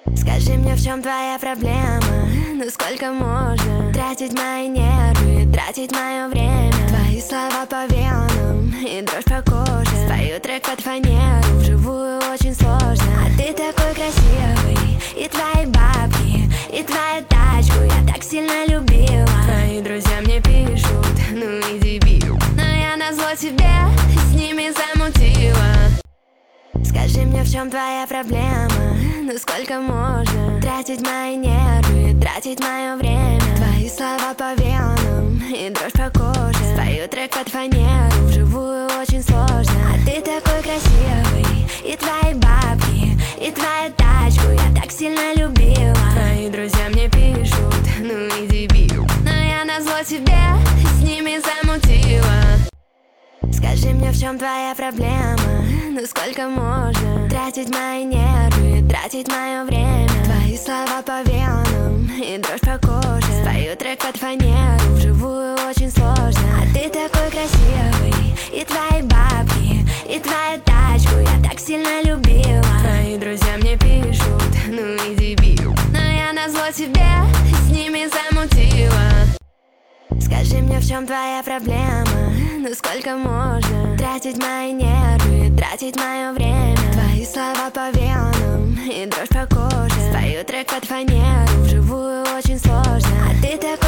Скажи мне, в чем твоя проблема? Ну сколько можно тратить мои нервы, тратить мое время? Твои слова по венам и дрожь по коже. Спою трек под фанеру, вживую очень сложно. А ты такой красивый, и твои бабки, и твою тачку я так сильно любила. Мои друзья мне пишут, ну и дебил, но я назло тебе с ними замутила. Скажи мне, в чем твоя проблема? Ну сколько можно тратить мои нервы, тратить мое время? Твои слова по венам и дрожь по коже. Спою трек под фанеру, вживую очень сложно. А ты такой красивый, и твои бабки, и твою тачку я так сильно любила. Мои друзья мне пишут, ну и дебил, но я назло тебе с ними замутила. Скажи мне, в чем твоя проблема? Ну сколько можно тратить мои нервы, тратить мое время? Твои слова по венам и дрожь по коже. Спою трек под фанеру, вживую очень сложно. А ты такой красивый, и твои бабки, и твою тачку я так сильно любила. Мои друзья мне пишут, ну и дебил, но я назло тебе с ними замутила. Скажи мне, в чем твоя проблема? Ну сколько можно тратить мои нервы, тратить мое время? Твои слова по венам и дрожь по коже. Спою трек под фанеру, вживую очень сложно. А ты такой